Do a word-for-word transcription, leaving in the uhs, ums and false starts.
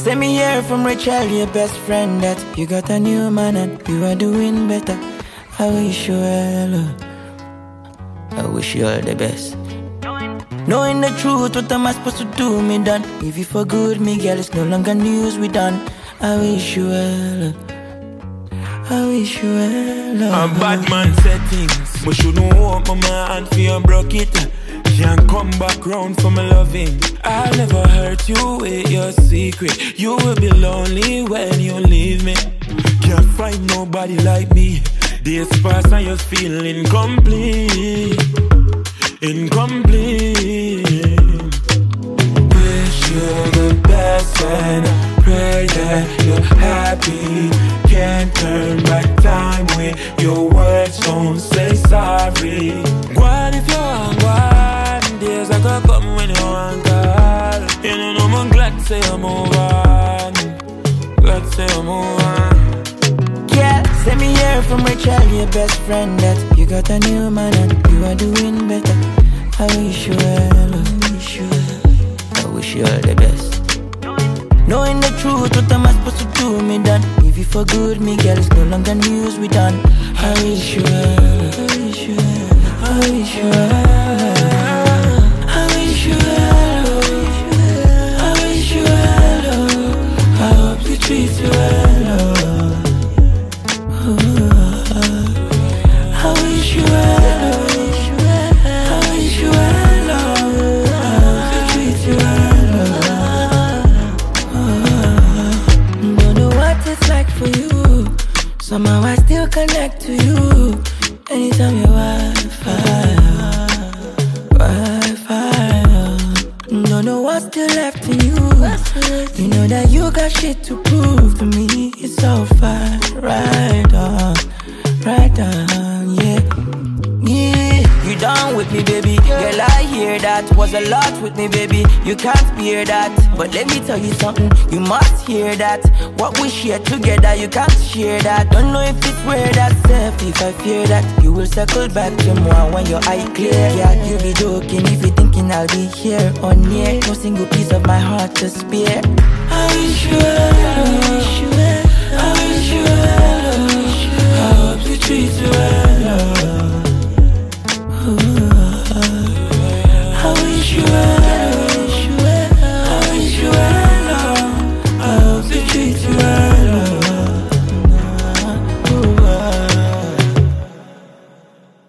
Send me here from Rachel, your best friend, that you got a new man and you are doing better. I wish you well. I wish you all the best. Knowing the truth, what am I supposed to do, me done? If you for good, me girl, it's no longer news, we done. I wish you well. I wish you well. A bad man settings, but you know what my man for you broke it. Can't come back round for my loving. I'll never hurt you with your secret. You will be lonely when you leave me. Can't find nobody like me. Days pass and you feel incomplete. Incomplete. Wish you the best and I pray that you're happy. Can't turn back time when your words don't say sorry. What if you're on days I could come when you want call. You know, no, I'm glad to say I'm move on. Glad to say I'm move on. Yeah, send me here from Rachel, your best friend, that you got a new man and you are doing better. I wish you well, I wish you well. I wish you all the best. Knowing the truth, what am I supposed to do, me done? If you for good, me girl, it's no longer news, we done. I wish you well, I wish you well, I wish you well. I wish you well, I wish you well. I hope you treat you well. I wish you well, I wish you well. I hope you treat you well. Don't know what it's like for you. Somehow I still connect to you. Anytime you Wi-Fi, Wi-Fi. Don't know what's still left in you. You know that you got shit to prove to me. It's so far, right on, right on, yeah. Yeah, you done with me, baby. Girl, I hear that was a lot with me, baby. You can't bear that, but let me tell you something. You must hear that. What we share together, you can't share that. Don't know if it's weird, that's safe. If I fear that you will circle back to more when your eye clear. Yeah, you be joking if you thinking I'll be here or near. No single piece of my heart to spare. I wish you well, I wish you well, I wish you well. I hope you treat you well.